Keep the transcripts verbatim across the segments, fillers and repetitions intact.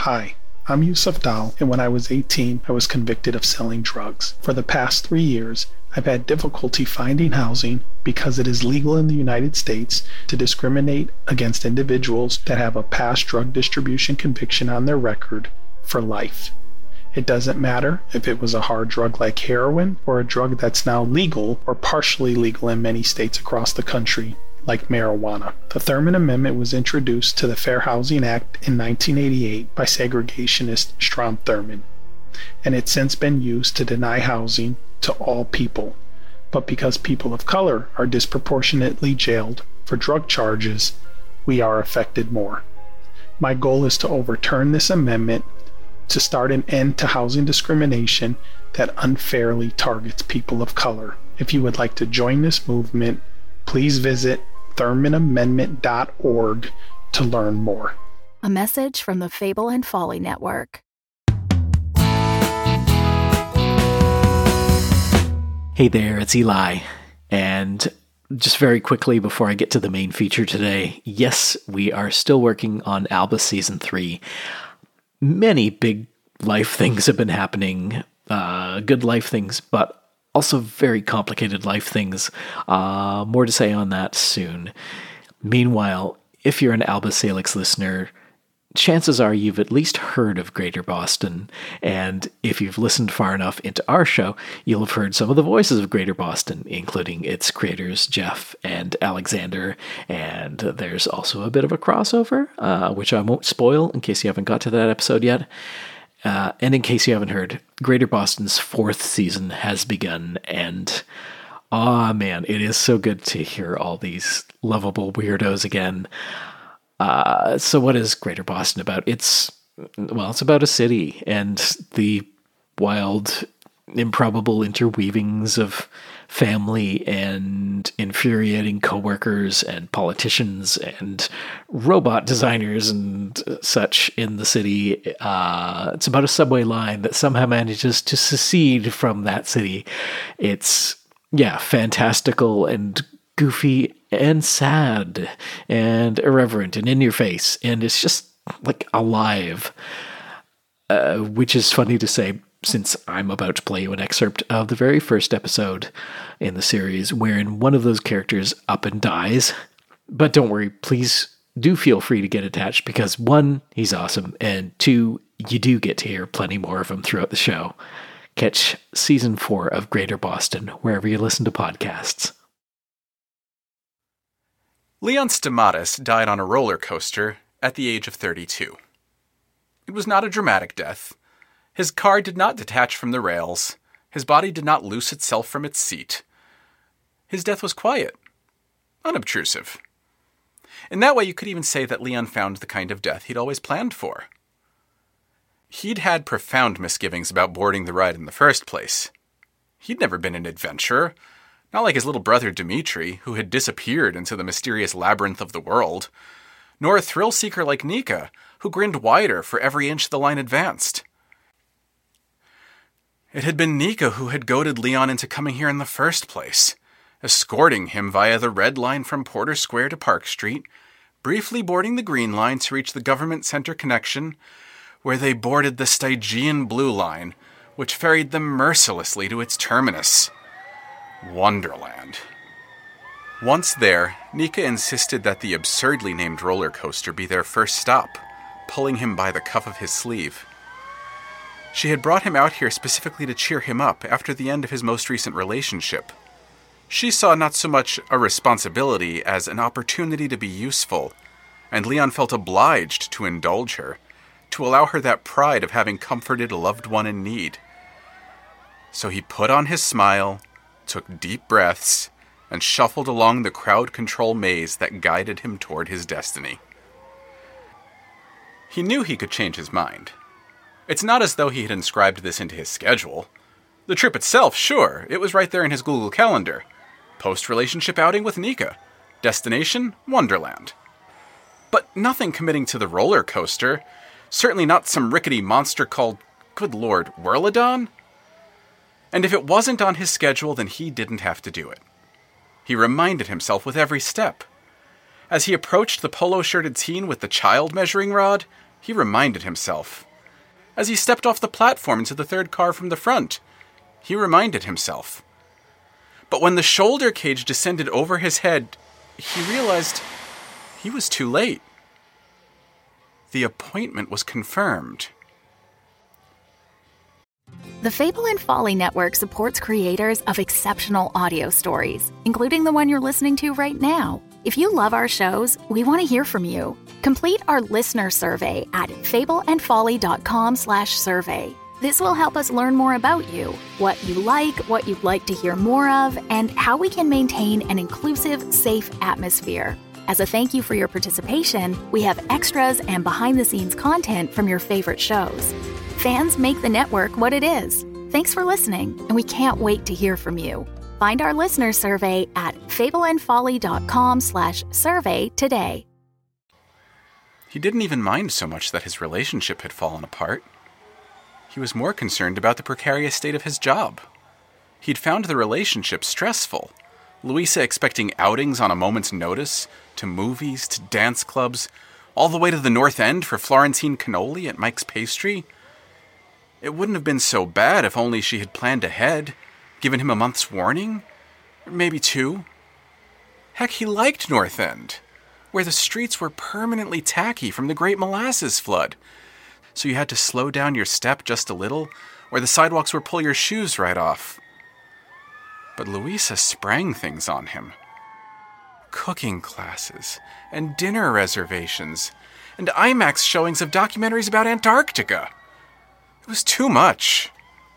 Hi, I'm Yusuf Dal, and when I was eighteen, I was convicted of selling drugs. For the past three years, I've had difficulty finding housing because it is legal in the United States to discriminate against individuals that have a past drug distribution conviction on their record for life. It doesn't matter if it was a hard drug like heroin or a drug that's now legal or partially legal in many states across the country, like marijuana. The Thurmond Amendment was introduced to the Fair Housing Act in nineteen eighty-eight by segregationist Strom Thurmond, and it's since been used to deny housing to all people. But because people of color are disproportionately jailed for drug charges, we are affected more. My goal is to overturn this amendment to start an end to housing discrimination that unfairly targets people of color. If you would like to join this movement, please visit thurmond amendment dot org to learn more. A message from the Fable and Folly Network. Hey there, it's Eli. And just very quickly before I get to the main feature today, yes, we are still working on Alba Season three. Many big life things have been happening, uh, good life things, but also very complicated life things. Uh, more to say on that soon. Meanwhile, if you're an Alba Salix listener, chances are you've at least heard of Greater Boston, and if you've listened far enough into our show, you'll have heard some of the voices of Greater Boston, including its creators, Jeff and Alexander, and there's also a bit of a crossover, uh, which I won't spoil in case you haven't got to that episode yet. Uh, and in case you haven't heard, Greater Boston's fourth season has begun, and ah, oh, man, it is so good to hear all these lovable weirdos again. Uh, so what is Greater Boston about? It's, well, it's about a city and the wild, improbable interweavings of family and infuriating coworkers and politicians and robot designers and such in the city. Uh, it's about a subway line that somehow manages to secede from that city. It's, yeah, fantastical and goofy and sad and irreverent and in your face, and it's just like alive, uh, which is funny to say since I'm about to play you an excerpt of the very first episode in the series wherein one of those characters up and dies. But don't worry, please do feel free to get attached, because one, he's awesome, and two, you do get to hear plenty more of him throughout the show. Catch season four of Greater Boston wherever you listen to podcasts. Leon Stamatis died on a roller coaster at the age of thirty-two. It was not a dramatic death. His car did not detach from the rails. His body did not loose itself from its seat. His death was quiet, unobtrusive. In that way, you could even say that Leon found the kind of death he'd always planned for. He'd had profound misgivings about boarding the ride in the first place. He'd never been an adventurer. Not like his little brother Dmitri, who had disappeared into the mysterious labyrinth of the world, nor a thrill-seeker like Nika, who grinned wider for every inch the line advanced. It had been Nika who had goaded Leon into coming here in the first place, escorting him via the red line from Porter Square to Park Street, briefly boarding the green line to reach the government center connection, where they boarded the Stygian blue line, which ferried them mercilessly to its terminus, Wonderland. Once there, Nika insisted that the absurdly named roller coaster be their first stop, pulling him by the cuff of his sleeve. She had brought him out here specifically to cheer him up after the end of his most recent relationship. She saw not so much a responsibility as an opportunity to be useful, and Leon felt obliged to indulge her, to allow her that pride of having comforted a loved one in need. So he put on his smile, took deep breaths, and shuffled along the crowd control maze that guided him toward his destiny. He knew he could change his mind. It's not as though he had inscribed this into his schedule. The trip itself, sure, it was right there in his Google Calendar. Post-relationship outing with Nika. Destination, Wonderland. But nothing committing to the roller coaster. Certainly not some rickety monster called, good lord, Whirlodon? And if it wasn't on his schedule, then he didn't have to do it. He reminded himself with every step. As he approached the polo-shirted teen with the child measuring rod, He reminded himself. As he stepped off the platform into the third car from the front, he reminded himself. But when the shoulder cage descended over his head, he realized he was too late. The appointment was confirmed. The Fable and Folly Network supports creators of exceptional audio stories, including the one you're listening to right now. If you love our shows, we want to hear from you. Complete our listener survey at fableandfolly.com slash survey. This will help us learn more about you, what you like, what you'd like to hear more of, and how we can maintain an inclusive, safe atmosphere. As a thank you for your participation, we have extras and behind-the-scenes content from your favorite shows. Fans make the network what it is. Thanks for listening, and we can't wait to hear from you. Find our listener survey at fableandfolly.com slash survey today. He didn't even mind so much that his relationship had fallen apart. He was more concerned about the precarious state of his job. He'd found the relationship stressful. Louisa expecting outings on a moment's notice, to movies, to dance clubs, all the way to the North End for Florentine cannoli at Mike's Pastry. It wouldn't have been so bad if only she had planned ahead, given him a month's warning, or maybe two. Heck, he liked North End, where the streets were permanently tacky from the Great Molasses Flood, so you had to slow down your step just a little, or the sidewalks would pull your shoes right off. But Louisa sprang things on him. Cooking classes, and dinner reservations, and IMAX showings of documentaries about Antarctica. It was too much.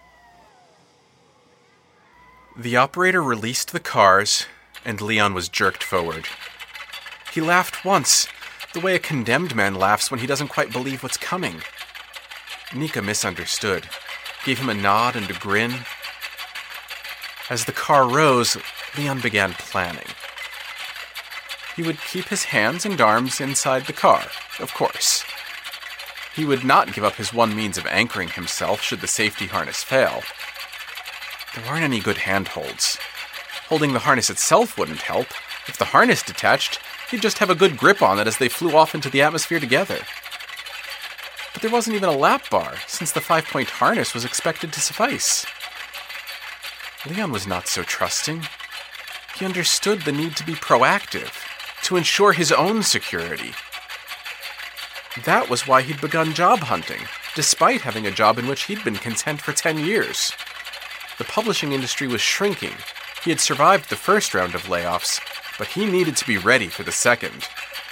The operator released the cars, and Leon was jerked forward. He laughed once, the way a condemned man laughs when he doesn't quite believe what's coming. Nika misunderstood, gave him a nod and a grin. As the car rose, Leon began planning. He would keep his hands and arms inside the car, of course. He would not give up his one means of anchoring himself should the safety harness fail. There weren't any good handholds. Holding the harness itself wouldn't help. If the harness detached, he'd just have a good grip on it as they flew off into the atmosphere together. But there wasn't even a lap bar, since the five-point harness was expected to suffice. Leon was not so trusting. He understood the need to be proactive, to ensure his own security. That was why he'd begun job hunting, despite having a job in which he'd been content for ten years. The publishing industry was shrinking. He had survived the first round of layoffs, but he needed to be ready for the second.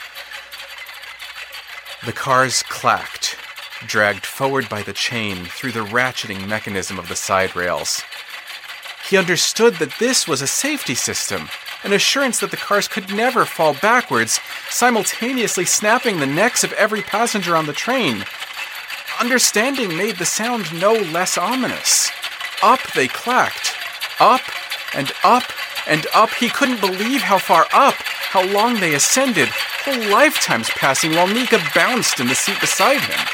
The cars clacked, dragged forward by the chain through the ratcheting mechanism of the side rails. He understood that this was a safety system, an assurance that the cars could never fall backwards, simultaneously snapping the necks of every passenger on the train. Understanding made the sound no less ominous. Up they clacked. Up and up and up. He couldn't believe how far up, how long they ascended, whole lifetimes passing while Nika bounced in the seat beside him.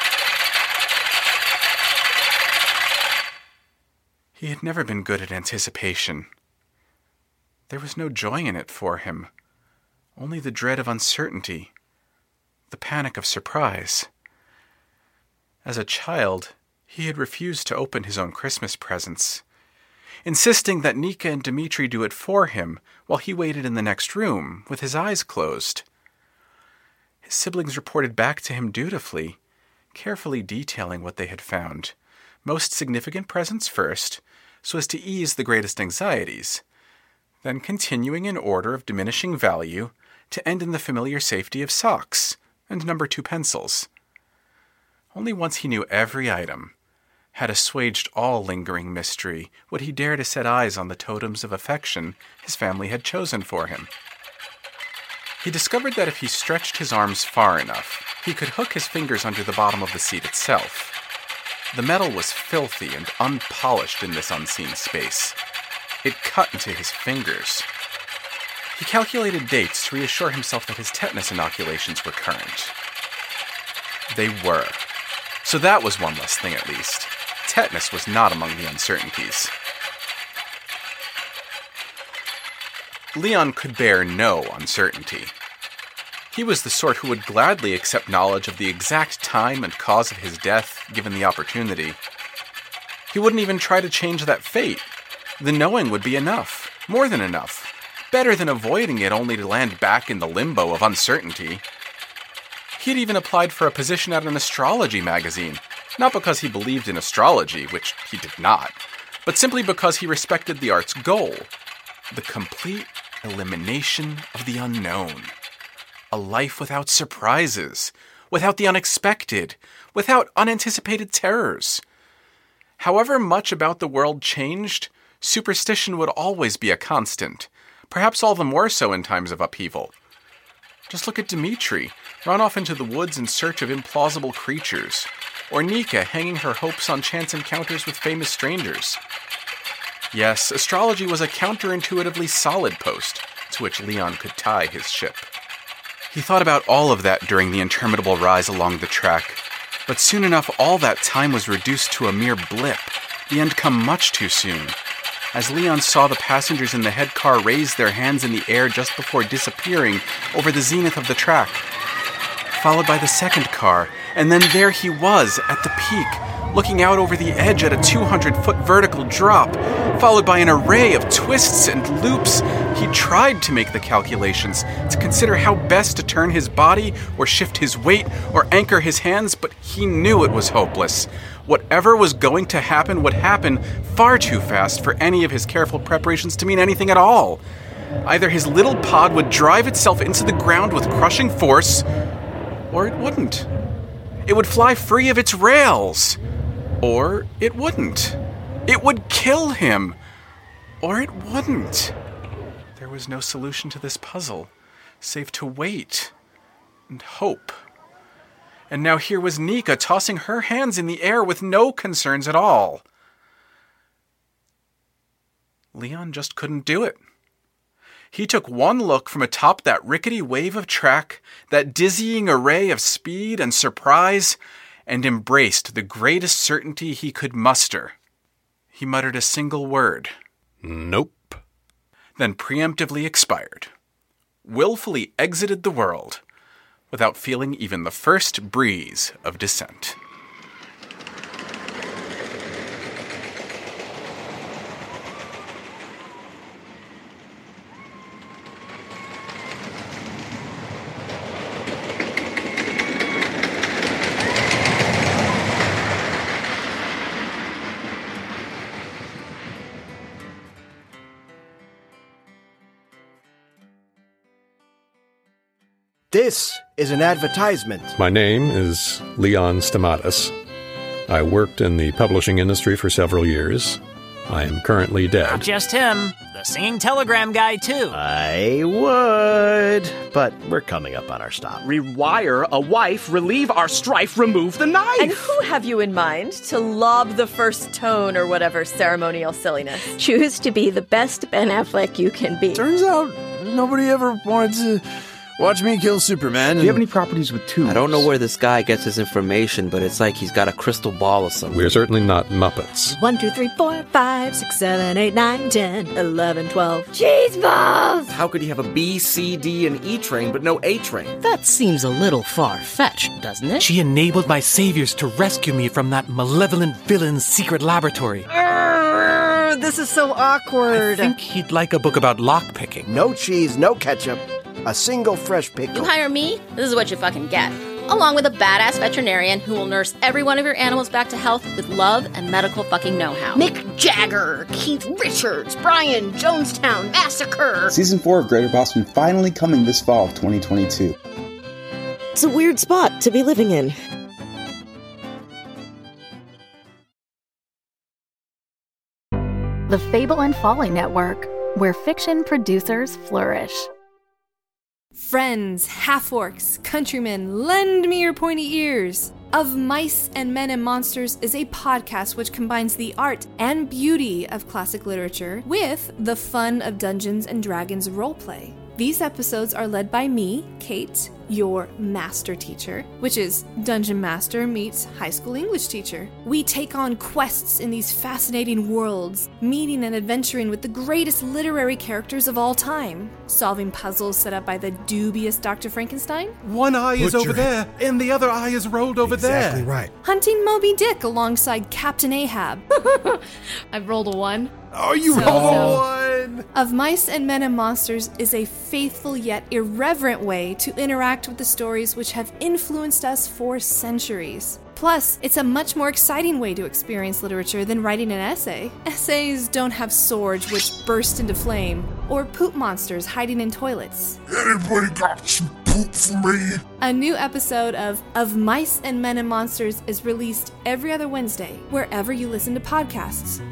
He had never been good at anticipation. There was no joy in it for him, only the dread of uncertainty, the panic of surprise. As a child, he had refused to open his own Christmas presents, insisting that Nika and Dmitri do it for him while he waited in the next room with his eyes closed. His siblings reported back to him dutifully, carefully detailing what they had found, most significant presents first, so as to ease the greatest anxieties, then continuing in order of diminishing value to end in the familiar safety of socks and number two pencils. Only once he knew every item, had assuaged all lingering mystery, would he dare to set eyes on the totems of affection his family had chosen for him. He discovered that if he stretched his arms far enough, he could hook his fingers under the bottom of the seat itself. The metal was filthy and unpolished in this unseen space. It cut into his fingers. He calculated dates to reassure himself that his tetanus inoculations were current. They were. So that was one less thing at least. Tetanus was not among the uncertainties. Leon could bear no uncertainty. He was the sort who would gladly accept knowledge of the exact time and cause of his death, given the opportunity. He wouldn't even try to change that fate. The knowing would be enough, more than enough, better than avoiding it only to land back in the limbo of uncertainty. He had even applied for a position at an astrology magazine, not because he believed in astrology, which he did not, but simply because he respected the art's goal, the complete elimination of the unknown. A life without surprises, without the unexpected, without unanticipated terrors. However much about the world changed, superstition would always be a constant, perhaps all the more so in times of upheaval. Just look at Dimitri, run off into the woods in search of implausible creatures, or Nika hanging her hopes on chance encounters with famous strangers. Yes, astrology was a counterintuitively solid post to which Leon could tie his ship. He thought about all of that during the interminable rise along the track, but soon enough all that time was reduced to a mere blip, the end come much too soon, as Leon saw the passengers in the head car raise their hands in the air just before disappearing over the zenith of the track, followed by the second car, and then there he was at the peak, looking out over the edge at a two hundred foot vertical drop, followed by an array of twists and loops. He tried to make the calculations, to consider how best to turn his body, or shift his weight, or anchor his hands, but he knew it was hopeless. Whatever was going to happen would happen far too fast for any of his careful preparations to mean anything at all. Either his little pod would drive itself into the ground with crushing force, or it wouldn't. It would fly free of its rails. Or it wouldn't. It would kill him. Or it wouldn't. There was no solution to this puzzle, save to wait and hope. And now here was Nika tossing her hands in the air with no concerns at all. Leon just couldn't do it. He took one look from atop that rickety wave of track, that dizzying array of speed and surprise, and embraced the greatest certainty he could muster. He muttered a single word. Nope. Then preemptively expired, willfully exited the world, without feeling even the first breeze of dissent. This is an advertisement. My name is Leon Stamatis. I worked in the publishing industry for several years. I am currently dead. Not just him, the singing telegram guy too. I would, but we're coming up on our stop. Rewire a wife, relieve our strife, remove the knife. And who have you in mind to lob the first tone or whatever ceremonial silliness? Choose to be the best Ben Affleck you can be. Turns out nobody ever wanted to watch me kill Superman. Do you have any properties with tubes? I don't know where this guy gets his information, but it's like he's got a crystal ball or something. We're certainly not Muppets. One, two, three, four, five, six, seven, eight, nine, ten, eleven, twelve. Cheese balls! How could he have a B, C, D, and E train, but no A train? That seems a little far-fetched, doesn't it? She enabled my saviors to rescue me from that malevolent villain's secret laboratory. Urgh, this is so awkward. I think he'd like a book about lockpicking. No cheese, no ketchup. A single fresh pickle. You hire me, this is what you fucking get. Along with a badass veterinarian who will nurse every one of your animals back to health with love and medical fucking know-how. Mick Jagger, Keith Richards, Brian, Jonestown Massacre. Season four of Greater Boston finally coming this fall of twenty twenty-two. It's a weird spot to be living in. The Fable and Folly Network, where fiction producers flourish. Friends, half-orcs, countrymen, lend me your pointy ears. Of Mice and Men and Monsters is a podcast which combines the art and beauty of classic literature with the fun of Dungeons and Dragons roleplay. These episodes are led by me, Kate, your master teacher, which is Dungeon Master meets high school English teacher. We take on quests in these fascinating worlds, meeting and adventuring with the greatest literary characters of all time, solving puzzles set up by the dubious Doctor Frankenstein. One eye is Butcher. over there, and the other eye is rolled over Exactly there. right. Hunting Moby Dick alongside Captain Ahab. I've rolled a one. Oh, you So- rolled so- one! Of Mice and Men and Monsters is a faithful yet irreverent way to interact with the stories which have influenced us for centuries. Plus, it's a much more exciting way to experience literature than writing an essay. Essays don't have swords which burst into flame, or poop monsters hiding in toilets. Anybody got some poop for me? A new episode of Of Mice and Men and Monsters is released every other Wednesday, wherever you listen to podcasts.